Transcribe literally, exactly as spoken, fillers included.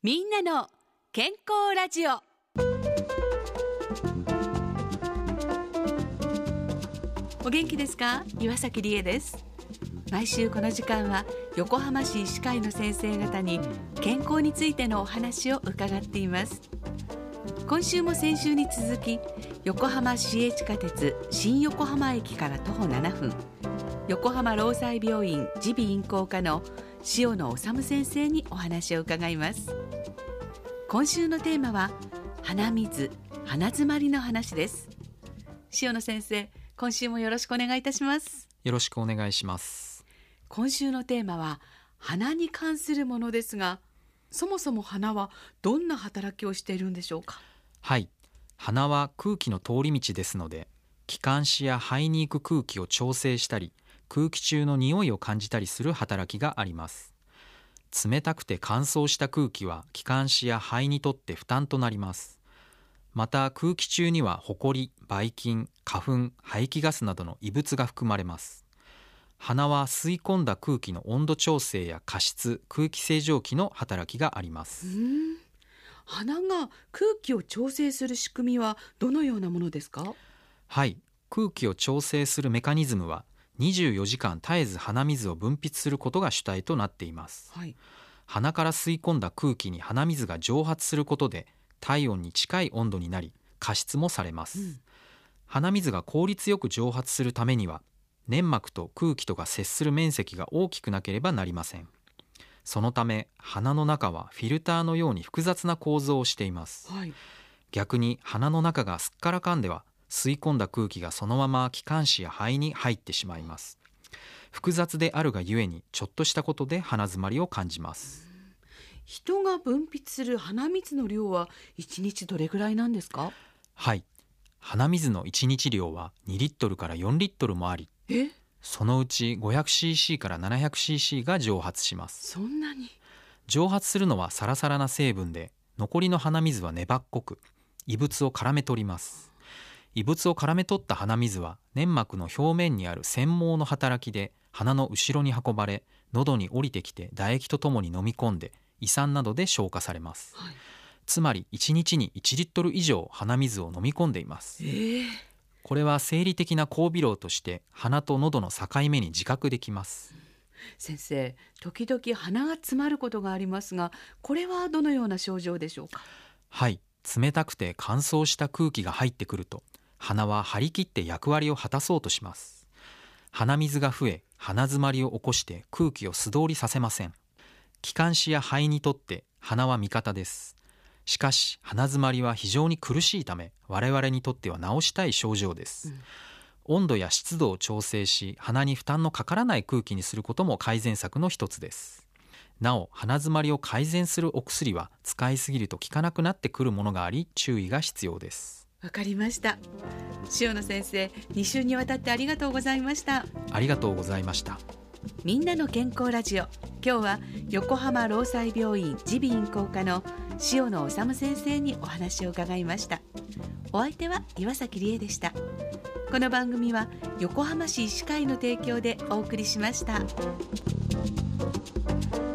みんなの健康ラジオ。お元気ですか？岩崎理恵です。毎週この時間は横浜市医師会の先生方に健康についてのお話を伺っています。今週も先週に続き、横浜市営地下鉄新横浜駅から徒歩ななふん、横浜労災病院耳鼻咽喉科の塩野治先生にお話を伺います。今週のテーマは鼻水、鼻づまりの話です。塩野先生、今週もよろしくお願いいたします。 よろしくお願いします。 今週のテーマは鼻に関するものですが、そもそも鼻はどんな働きをしているんでしょうか？ はい、鼻は空気の通り道ですので、気管支や肺に行く空気を調整したり、空気中の匂いを感じたりする働きがあります。冷たくて乾燥した空気は気管支や肺にとって負担となります。また空気中にはホコリ、ばい菌、花粉、排気ガスなどの異物が含まれます。鼻は吸い込んだ空気の温度調整や加湿、空気清浄機の働きがあります。 うーん、鼻が空気を調整する仕組みはどのようなものですか？ はい、空気を調整するメカニズムはにじゅうよじかん絶えず鼻水を分泌することが主体となっています。 はい、 鼻から吸い込んだ空気に鼻水が蒸発することで体温に近い温度になり、加湿もされます。うん、鼻水が効率よく蒸発するためには、粘膜と空気とが接する面積が大きくなければなりません。そのため鼻の中はフィルターのように複雑な構造をしています。 はい、 逆に鼻の中がすっからかんでは、吸い込んだ空気がそのまま気管支や肺に入ってしまいます。複雑であるがゆえに、ちょっとしたことで鼻づまりを感じます。 人が分泌する鼻水の量はいちにちどれぐらいなんですか？ はい、鼻水のいちにち量はにリットルからよんリットルもあり、 えそのうち ごひゃくシーシー から ななひゃくシーシー が蒸発します。 そんなに？ 蒸発するのはサラサラな成分で、残りの鼻水は粘っこく、異物を絡め取ります。異物を絡め取った鼻水は粘膜の表面にある繊毛の働きで鼻の後ろに運ばれ、喉に降りてきて唾液とともに飲み込んで胃酸などで消化されます。はい、つまりいちにちにいちリットル以上鼻水を飲み込んでいます。 えー、 これは生理的な交尾漏として鼻と喉の境目に自覚できます。 先生、時々鼻が詰まることがありますが、これはどのような症状でしょうか？ はい、冷たくて乾燥した空気が入ってくると、鼻は張り切って役割を果たそうとします。鼻水が増え、鼻詰まりを起こして空気を素通りさせません。気管支や肺にとって鼻は味方です。しかし鼻詰まりは非常に苦しいため、我々にとっては治したい症状です。うん、温度や湿度を調整し、鼻に負担のかからない空気にすることも改善策の一つです。なお、鼻詰まりを改善するお薬は使いすぎると効かなくなってくるものがあり、注意が必要です。 わかりました。塩野先生、に週にわたってありがとうございました。 ありがとうございました。 みんなの健康ラジオ、今日は横浜労災病院耳鼻咽喉科の塩野治先生にお話を伺いました。お相手は岩崎理恵でした。この番組は横浜市医師会の提供でお送りしました。